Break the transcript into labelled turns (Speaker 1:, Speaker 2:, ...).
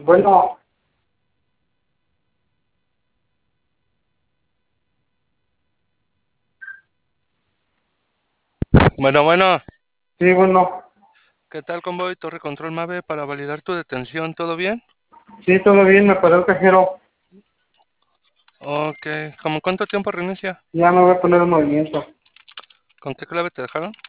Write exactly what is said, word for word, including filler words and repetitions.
Speaker 1: Bueno,
Speaker 2: Bueno, bueno,
Speaker 1: sí, bueno,
Speaker 2: ¿qué tal, convoy? Torre Control Mave para validar tu detención, ¿todo bien?
Speaker 1: sí, todo bien, me paró el cajero.
Speaker 2: Ok, ¿cómo cuánto tiempo reinicia?
Speaker 1: Ya me voy a poner en movimiento.
Speaker 2: ¿Con qué clave te dejaron?